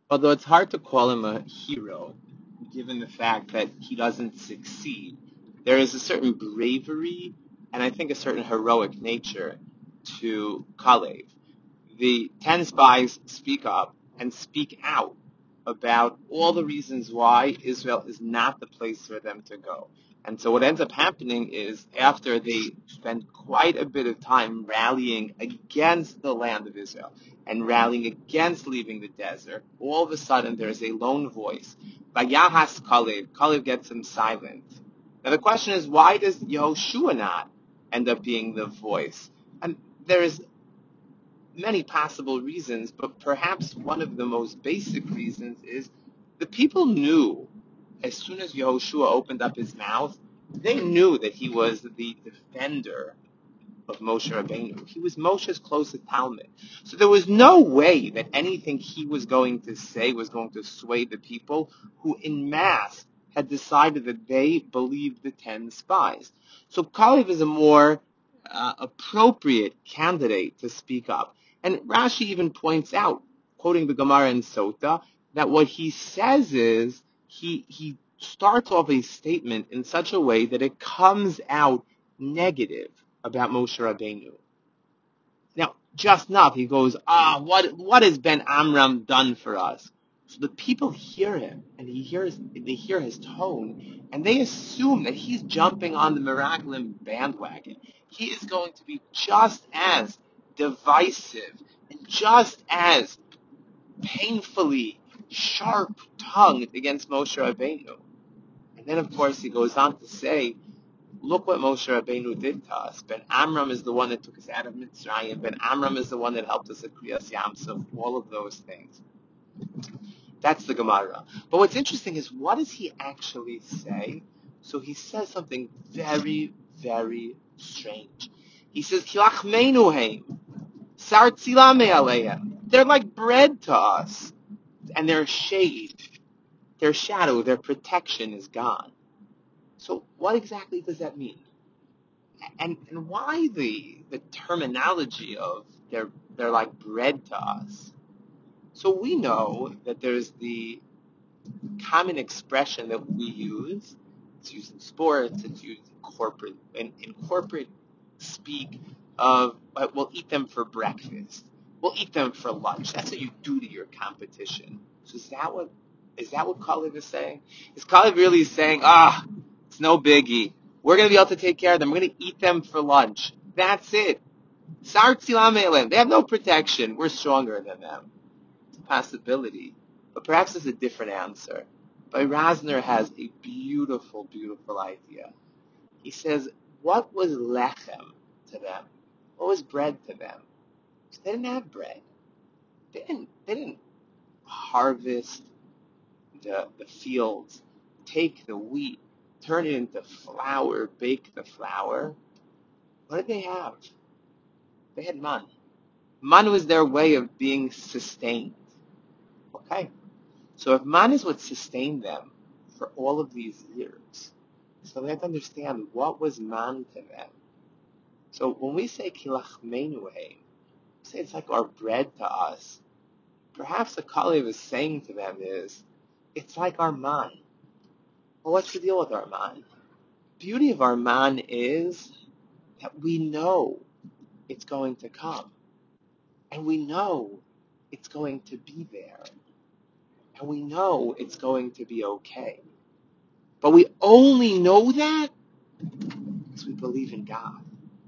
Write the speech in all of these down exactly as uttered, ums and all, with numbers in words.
Although it's hard to call him a hero, given the fact that he doesn't succeed, there is a certain bravery and I think a certain heroic nature to Kalev. The ten spies speak up and speak out about all the reasons why Israel is not the place for them to go. And so what ends up happening is after they spend quite a bit of time rallying against the land of Israel and rallying against leaving the desert, all of a sudden there's a lone voice. Vayahas Kalev. Kalev gets him silent. Now the question is, why does Yehoshua not end up being the voice? And there is many possible reasons, but perhaps one of the most basic reasons is the people knew as soon as Yehoshua opened up his mouth, they knew that he was the defender of Moshe Rabbeinu. He was Moshe's closest Talmud. So there was no way that anything he was going to say was going to sway the people who in mass had decided that they believed the ten spies. So Kalev is a more uh, appropriate candidate to speak up. And Rashi even points out, quoting the Gemara in Sota, that what he says is he he starts off a statement in such a way that it comes out negative about Moshe Rabbeinu. Now, just now he goes, ah, what what has Ben Amram done for us? So the people hear him, and he hears they hear his tone, and they assume that he's jumping on the Meraglim bandwagon. He is going to be just as divisive and just as painfully sharp-tongued against Moshe Rabbeinu. And then, of course, he goes on to say, look what Moshe Rabbeinu did to us. Ben Amram is the one that took us out of Mitzrayim. Ben Amram is the one that helped us at Kriyas Yamsuf. All of those things. That's the Gemara. But what's interesting is, what does he actually say? So he says something very, very strange. He says, Kilachmeinu heim, sar tzilame aleim. They're like bread to us, and their shade, their shadow, their protection is gone. So what exactly does that mean? And and why the the terminology of they're they're like bread to us? So we know that there's the common expression that we use. It's used in sports. It's used in corporate in, in corporate speak of uh, we'll eat them for breakfast. We'll eat them for lunch. That's what you do to your competition. So is that what is that what Kalev is saying? Is Kalev really saying, ah, it's no biggie. We're going to be able to take care of them. We're going to eat them for lunch. That's it. Sar tzilam elim. They have no protection. We're stronger than them. It's a possibility. But perhaps it's a different answer. But Rasner has a beautiful, beautiful idea. He says, what was lechem to them? What was bread to them? So they didn't have bread. They didn't, they didn't harvest the, the fields, take the wheat, turn it into flour, bake the flour. What did they have? They had man. Man was their way of being sustained. Okay. So if man is what sustained them for all of these years, so they have to understand what was man to them. So when we say kilachmenu heim, say it's like our bread to us, perhaps the Kalev is saying to them is, it's like our man. Well, what's the deal with our man? Beauty of our man is that we know it's going to come. And we know it's going to be there. And we know it's going to be okay. But we only know that because we believe in God.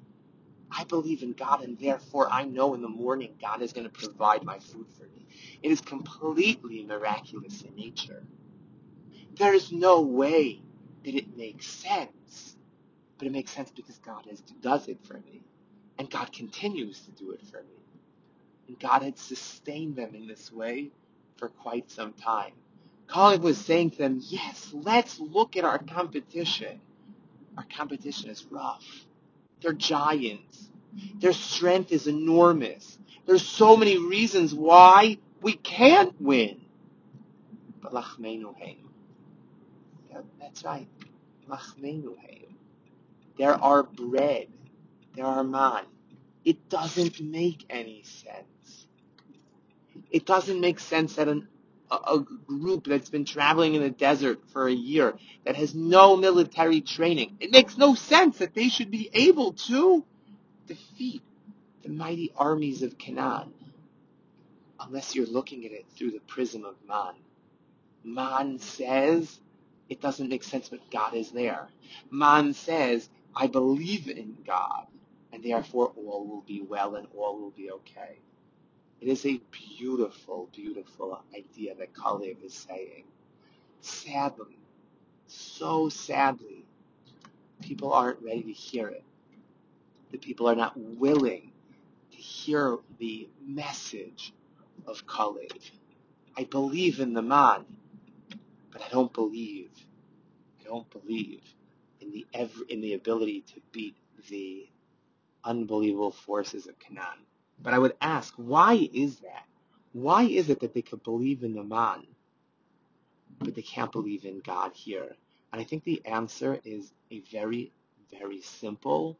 I believe in God, and therefore I know in the morning God is going to provide my food for me. It is completely miraculous in nature. There is no way that it makes sense. But it makes sense because God has, does it for me. And God continues to do it for me. And God had sustained them in this way for quite some time. Kalev was saying to them, yes, let's look at our competition. Our competition is rough. They're giants. Their strength is enormous. There's so many reasons why we can't win. But lachmeinu heim. Yeah, that's right. Lachmeinu heim. There are bread. There are man. It doesn't make any sense. It doesn't make sense that an, a, a group that's been traveling in the desert for a year that has no military training. It makes no sense that they should be able to defeat the mighty armies of Canaan unless you're looking at it through the prism of man. Man says it doesn't make sense, but God is there. Man says, I believe in God, and therefore all will be well and all will be okay. It is a beautiful, beautiful idea that Kalev is saying. Sadly, so sadly, people aren't ready to hear it. The people are not willing to hear the message of Kalev. I believe in the man, but I don't believe I don't believe in the ever, in the ability to beat the unbelievable forces of Canaan. But I would ask, why is that? Why is it that they could believe in the man, but they can't believe in God here? And I think the answer is a very, very simple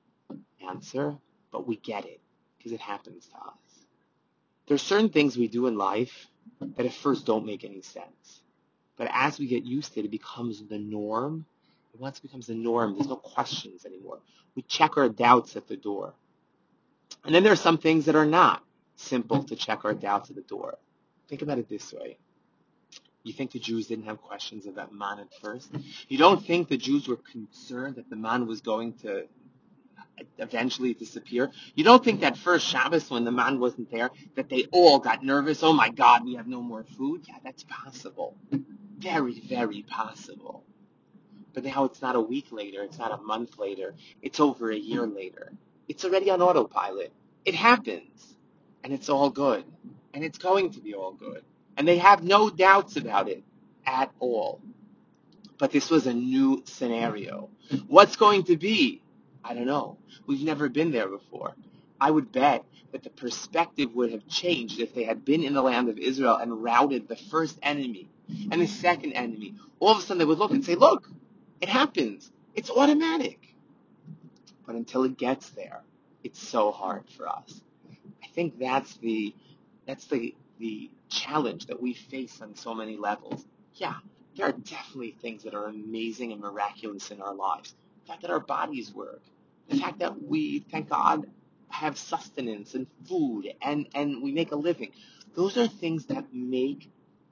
answer, but we get it because it happens to us. There's certain things we do in life that at first don't make any sense. But as we get used to it, it becomes the norm. And once it becomes the norm, there's no questions anymore. We check our doubts at the door. And then there are some things that are not simple to check our doubts at the door. Think about it this way. You think the Jews didn't have questions about man at first? You don't think the Jews were concerned that the man was going to eventually disappear? You don't think that first Shabbos when the man wasn't there, that they all got nervous? Oh my God, we have no more food? Yeah, that's possible. Very, very possible. But now it's not a week later, it's not a month later, it's over a year later. It's already on autopilot. It happens. And it's all good. And it's going to be all good. And they have no doubts about it at all. But this was a new scenario. What's going to be? I don't know. We've never been there before. I would bet that the perspective would have changed if they had been in the land of Israel and routed the first enemy and the second enemy. All of a sudden they would look and say, look, it happens. It's automatic. But until it gets there, it's so hard for us. I think that's the that's the the challenge that we face on so many levels. Yeah, there are definitely things that are amazing and miraculous in our lives. The fact that our bodies work, the fact that we, thank God, have sustenance and food and, and we make a living. Those are things that make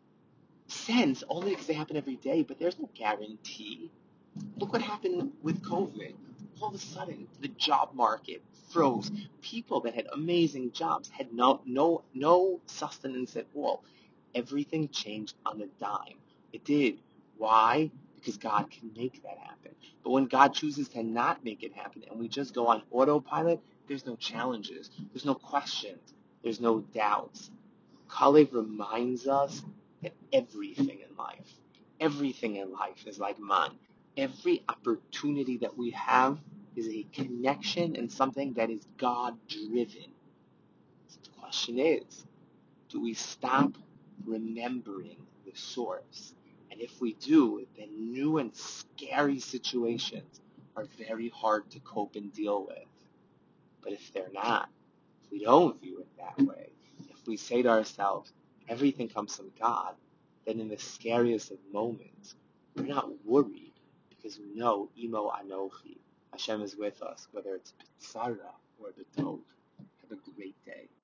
sense only because they happen every day, but there's no guarantee. Look what happened with COVID. All of a sudden, the job market froze. People that had amazing jobs had no no no sustenance at all. Everything changed on a dime. It did. Why? Because God can make that happen. But when God chooses to not make it happen and we just go on autopilot, there's no challenges. There's no questions. There's no doubts. Kalev reminds us that everything in life, everything in life is like man. Every opportunity that we have is a connection and something that is God-driven. So the question is, do we stop remembering the source? And if we do, then new and scary situations are very hard to cope and deal with. But if they're not, if we don't view it that way, if we say to ourselves, everything comes from God, then in the scariest of moments, we're not worried because we know, Imo Anochi, Hashem is with us, whether it's B'tzara or B'tov. Have a great day.